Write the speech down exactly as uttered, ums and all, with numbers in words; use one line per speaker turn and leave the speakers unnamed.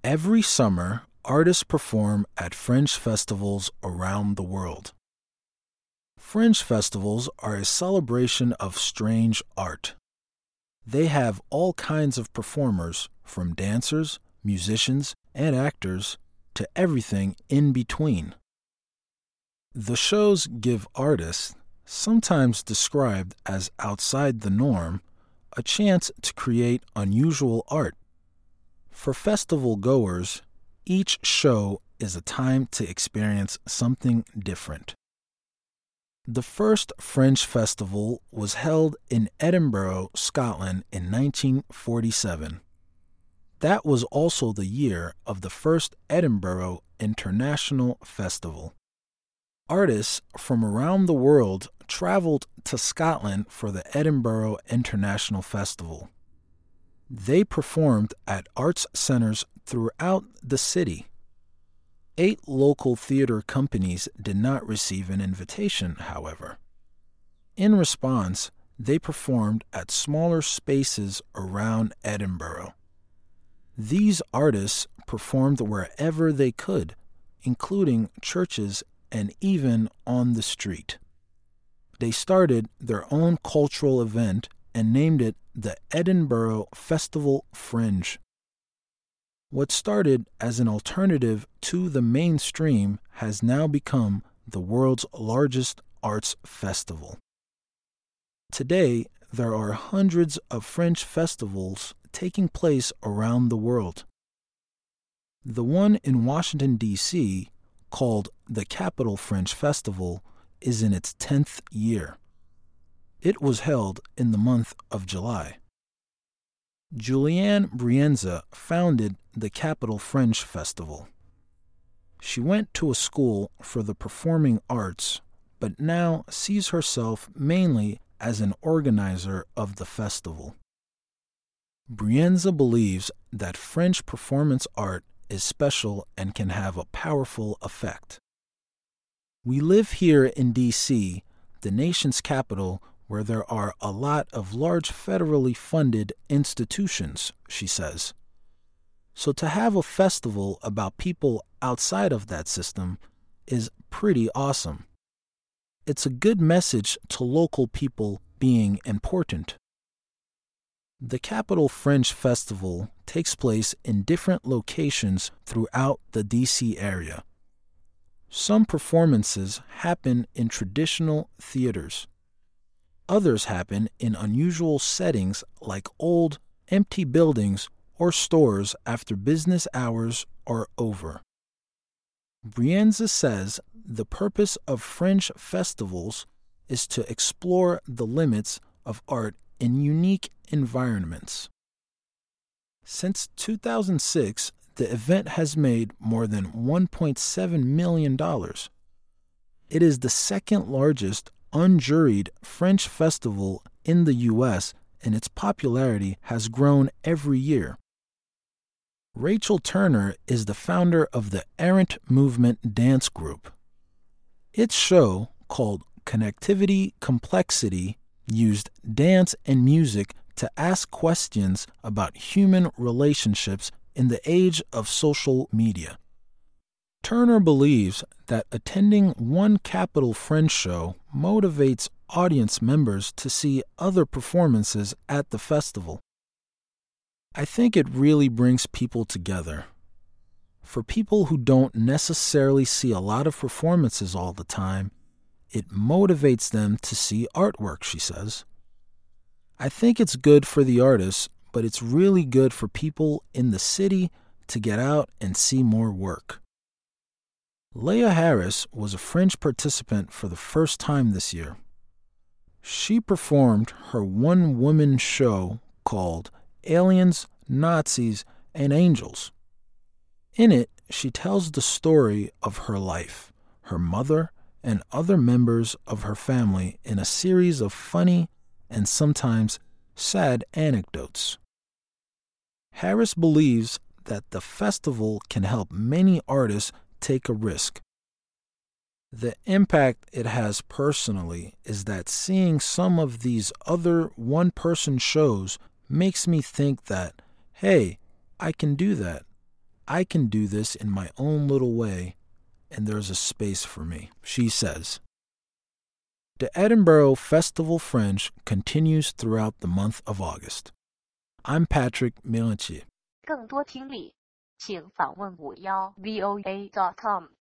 Every summer, artists perform at Fringe festivals around the world. Fringe festivals are a celebration of strange art. They have all kinds of performers, from dancers, musicians, and actors, to everything in between. The shows give artists, sometimes described as outside the norm, a chance to create unusual art. For festival goers, each show is a time to experience something different. The first Fringe Festival was held in Edinburgh, Scotland in nineteen forty-seven. That was also the year of the first Edinburgh International Festival. Artists from around the world traveled to Scotland for the Edinburgh International Festival. They performed at arts centers throughout the city. Eight local theater companies did not receive an invitation, however. In response, they performed at smaller spaces around Edinburgh. These artists performed wherever they could, including churches and even on the street. They started their own cultural event and named it the Edinburgh Festival Fringe. What started as an alternative to the mainstream has now become the world's largest arts festival. Today, there are hundreds of Fringe festivals taking place around the world. The one in Washington, D C, called the Capitol Fringe Festival, is in its tenth year. It was held in the month of July. Julianne Brienza founded the Capitol Fringe Festival. She went to a school for the performing arts, but now sees herself mainly as an organizer of the festival. Brienza believes that Fringe performance art is special and can have a powerful effect. We live here in D C, the nation's capital, where there are a lot of large federally funded institutions, she says. So to have a festival about people outside of that system is pretty awesome. It's a good message to local people being important. The Capitol Fringe Festival takes place in different locations throughout the D C area. Some performances happen in traditional theaters. Others happen in unusual settings like old, empty buildings or stores after business hours are over. Brienza says the purpose of Fringe festivals is to explore the limits of art in unique environments. Since two thousand six, the event has made more than one point seven million dollars. It is the second largest unjuried Fringe festival in the U S, and its popularity has grown every year. Rachel Turner is the founder of the Errant Movement Dance Group. Its show, called Connectivity Complexity, used dance and music to ask questions about human relationships in the age of social media. Turner believes that attending one Capitol Fringe show motivates audience members to see other performances at the festival. I think it really brings people together. For people who don't necessarily see a lot of performances all the time, it motivates them to see artwork, she says. I think it's good for the artists, but it's really good for people in the city to get out and see more work. Leah Harris was a Fringe participant for the first time this year. She performed her one-woman show called Aliens, Nazis, and Angels. In it, she tells the story of her life, her mother, and other members of her family in a series of funny and sometimes sad anecdotes. Harris believes that the festival can help many artists take a risk. The impact it has personally is that seeing some of these other one-person shows makes me think that, hey, I can do that. I can do this in my own little way, and there's a space for me, she says. The Edinburgh Festival Fringe continues throughout the month of August. I'm Patrick Melanchi.
更多听力，请访问五幺 V O A dot com。